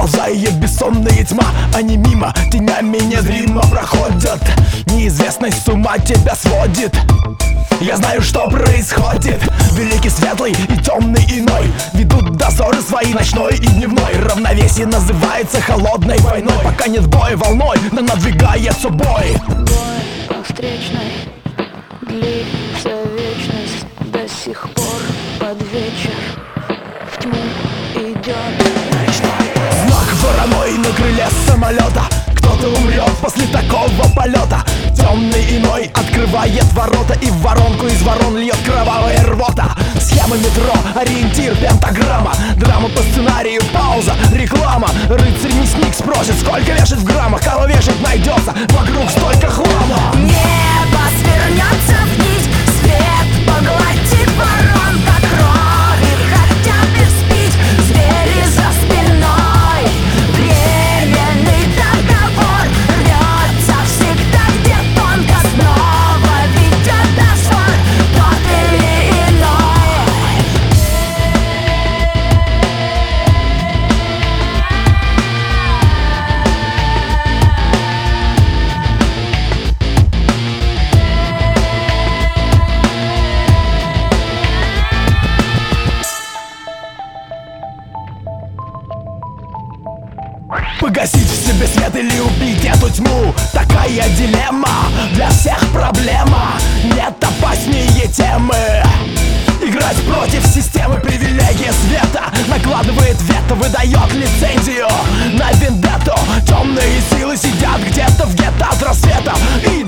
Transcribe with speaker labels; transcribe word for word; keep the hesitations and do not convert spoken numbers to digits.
Speaker 1: Ползает бессонная тьма, они мимо тенями незримо проходят. Неизвестность с ума тебя сводит. Я знаю, что происходит. Великий светлый и темный иной ведут дозоры свои ночной и дневной. Равновесие называется холодной войной. Пока нет боя волной, но надвигается бой.
Speaker 2: Бой по встречной длится вечность. До сих пор под вечер в тьму идет ночной.
Speaker 1: Знак вороной на крыле самолета. Кто-то умрет после такого полета. Темный иной открывает ворота, и в воронку из ворон льет кровавая рвота. Схема метро, ориентир, пентаграмма. Драма по сценарию, пауза, реклама. Рыцарь-мясник спросит, сколько вешать в граммах. Кого вешать найдется, вокруг столько хлама.
Speaker 2: Небо свернется вниз, свет поглотит ворон до крови. Хотят испить звери за спиной. Временный договор рвется всегда, где тонко снова ведет дозор тот или иной.
Speaker 1: Погасить в себе свет или убить эту тьму. Такая дилемма, для всех проблема. Нет опаснее темы. Играть против системы, привилегия света. Накладывает вето, выдает лицензию на вендетту. Темные силы сидят где-то в гетто от рассвета и